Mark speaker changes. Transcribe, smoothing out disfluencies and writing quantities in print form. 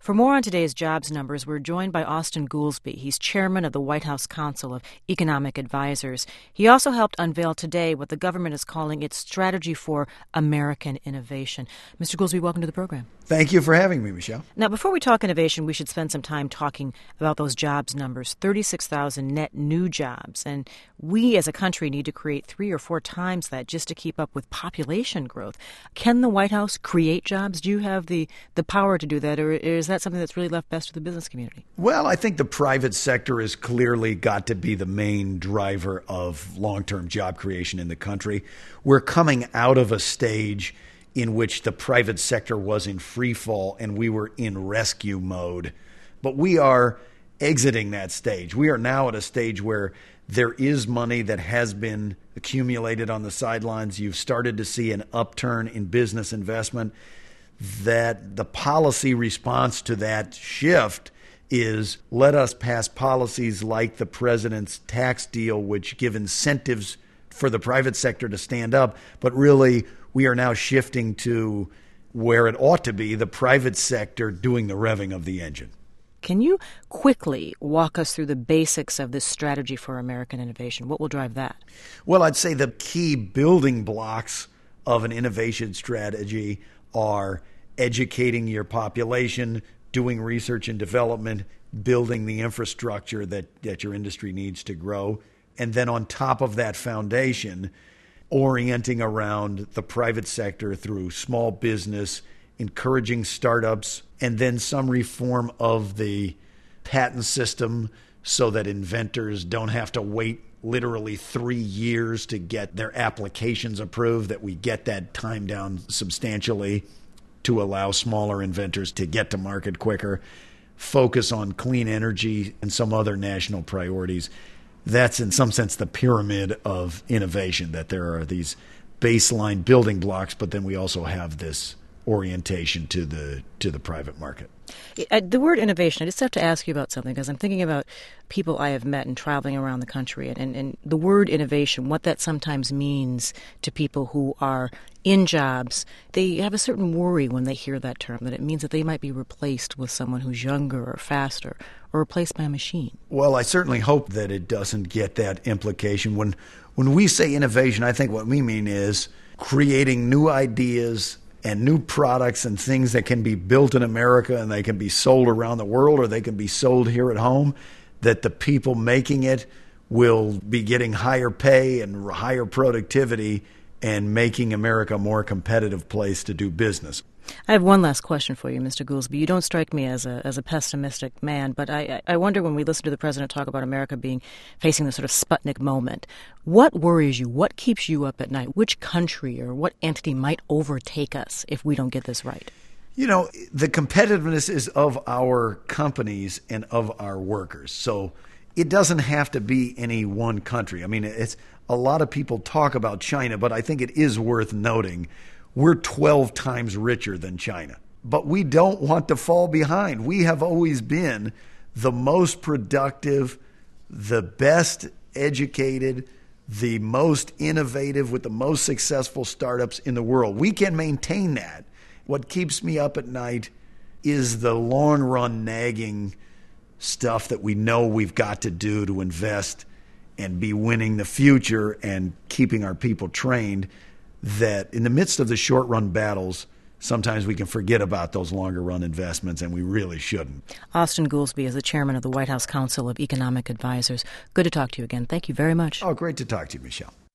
Speaker 1: For more on today's jobs numbers, we're joined by Austan Goolsbee. He's chairman of the White House Council of Economic Advisors. He also helped unveil today what the government is calling its strategy for American innovation. Mr. Goolsbee, welcome to the program.
Speaker 2: Thank you for having me, Michelle.
Speaker 1: Now, before we talk innovation, we should spend some time talking about those jobs numbers, 36,000 net new jobs. And we as a country need to create 3 or 4 times that just to keep up with population growth. Can the White House create jobs? Do you have the power to do that, or is that something that's really left best to the business community?
Speaker 2: Well, I think the private sector has clearly got to be the main driver of long-term job creation in the country. We're coming out of a stage in which the private sector was in free fall and we were in rescue mode. But we are exiting that stage. We are now at a stage where there is money that has been accumulated on the sidelines. You've started to see an upturn in business investment. That the policy response to that shift is let us pass policies like the president's tax deal, which give incentives for the private sector to stand up. But really, we are now shifting to where it ought to be, the private sector doing the revving of the engine.
Speaker 1: Can you quickly walk us through the basics of this strategy for American innovation? What will drive that?
Speaker 2: Well, I'd say the key building blocks of an innovation strategy are educating your population, doing research and development, building the infrastructure that your industry needs to grow, and then on top of that foundation, orienting around the private sector through small business, encouraging startups, and then some reform of the patent system so that inventors don't have to wait literally 3 years to get their applications approved, that we get that time down substantially to allow smaller inventors to get to market quicker, focus on clean energy and some other national priorities. That's in some sense the pyramid of innovation, that there are these baseline building blocks, but then we also have this orientation to the private market.
Speaker 1: The word innovation, I just have to ask you about something, because I'm thinking about people I have met and traveling around the country, and the word innovation, what that sometimes means to people who are in jobs. They have a certain worry when they hear that term, that it means that they might be replaced with someone who's younger or faster, or replaced by a machine.
Speaker 2: Well, I certainly hope that it doesn't get that implication. When we say innovation, I think what we mean is creating new ideas and new products and things that can be built in America and they can be sold around the world, or they can be sold here at home, that the people making it will be getting higher pay and higher productivity and making America a more competitive place to do business.
Speaker 1: I have one last question for you, Mr. Goolsbee. You don't strike me as a pessimistic man, but I wonder, when we listen to the president talk about America facing the sort of Sputnik moment, what worries you? What keeps you up at night? Which country or what entity might overtake us if we don't get this right?
Speaker 2: You know, the competitiveness is of our companies and of our workers. So it doesn't have to be any one country. I mean, it's a lot of people talk about China, but I think it is worth noting we're 12 times richer than China. But we don't want to fall behind. We have always been the most productive, the best educated, the most innovative, with the most successful startups in the world. We can maintain that. What keeps me up at night is the long-run nagging stuff that we know we've got to do to invest and be winning the future and keeping our people trained, that in the midst of the short-run battles, sometimes we can forget about those longer-run investments, and we really shouldn't.
Speaker 1: Austan Goolsbee is the chairman of the White House Council of Economic Advisors. Good to talk to you again. Thank you very much.
Speaker 2: Oh, great to talk to you, Michelle.